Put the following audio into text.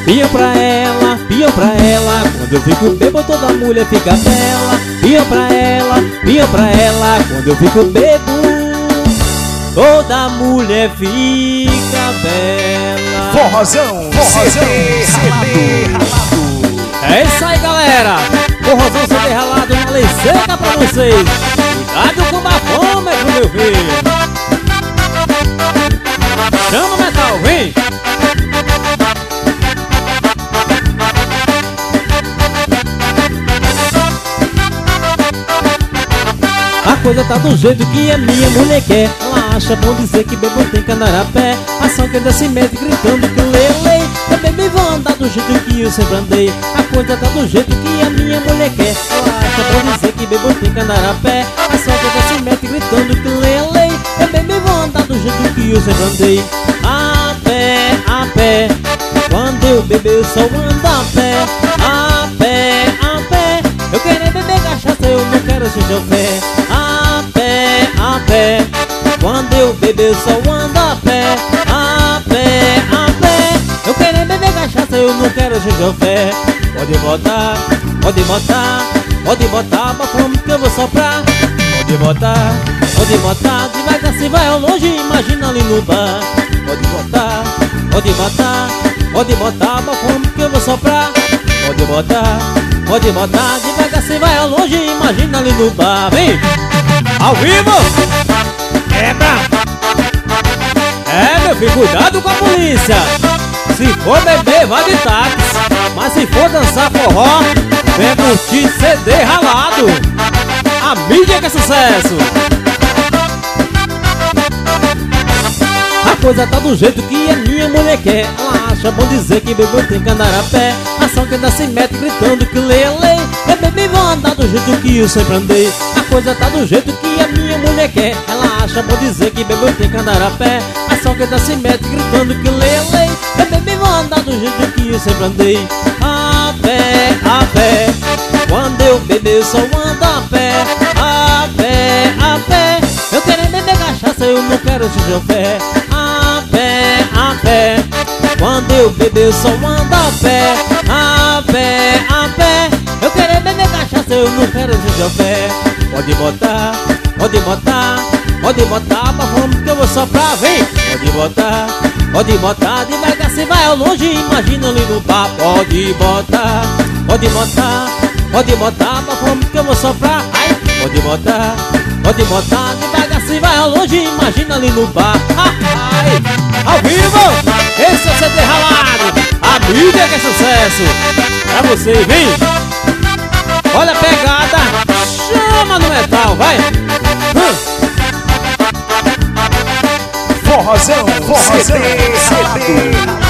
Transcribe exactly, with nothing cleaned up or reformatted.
Piam pra ela, piam pra ela, quando eu fico bebo toda mulher fica bela. Piam pra ela, piam pra ela, quando eu fico bebo toda mulher fica bela. Forrozão, forrozão, C D ralado. É isso aí, galera. Forrozão C D ralado, uma lei seca pra vocês. Cuidado com a fome, meu filho. Chama o metal, vem. A coisa tá do jeito que a minha mulher quer. Ela acha bom dizer que bebo tem que andar a pé. Ação que ainda se mete gritando que lele. Também me vou andar do jeito que eu sempre andei. A coisa tá do jeito que a minha mulher quer. Ela acha bom dizer que bebo tem que andar a pé. Ação que ainda se mete gritando que lele. Também me vou andar do jeito que eu sempre andei. A pé, a pé. Quando eu beber eu só ando a pé. A pé, a pé. Eu quero beber cachaça, eu não quero xixofé. A pé, a pé. Quando eu beber eu só ando a pé. A pé, a pé. Eu quero beber cachaça, eu não quero xixofé. Pode botar, pode botar, pode botar pra fome que eu vou soprar. Pode botar, pode botar, devagar se vai ao longe, imagina ali no bar. Pode botar, pode botar, pode botar pra fome que eu vou soprar. Pode botar, pode botar, devagar se vai ao longe, imagina ali no bar. Vem! Ao vivo! Quebra! É, meu filho, cuidado com a polícia! Se for beber, vai de táxi. Mas se for dançar forró, vem curtir C D ralado. A mídia que é sucesso! A coisa tá do jeito que a minha mulher quer. Ela acha bom dizer que bebê tem que andar a pé. Ação que ainda se mete gritando que lê a lei. Eu bebê vou andar do jeito que eu sempre andei. A coisa tá do jeito que a minha mulher quer. Ela acha bom dizer que bebê tem que andar a pé. Ação que ainda se mete gritando que lê a lei. Eu bebê vou andar do jeito que eu sempre andei. A pé, a pé. Quando eu beber eu só ando a pé. A pé, a pé. Eu quero beber cachaça, eu não quero xixofé. A pé, a pé. Quando eu beber eu só ando a pé. A pé, a pé. Eu quero beber cachaça, eu não quero xixofé. Pode botar, pode botar, pode botar pra fome que eu vou soprar, vem. Pode botar, pode botar, devagar se vai ao longe, imagina ali no bar. Pode botar, pode botar, pode botar pra fome que eu vou soprar. Ai, pode botar, pode botar, devagar se vai ao longe, imagina ali no bar. Ai, ao vivo, esse é o C D ralado, a mídia que é sucesso. Pra você, vem. Olha a pegada, chama no metal, vai. Hum. Forrozão, forrozão, C D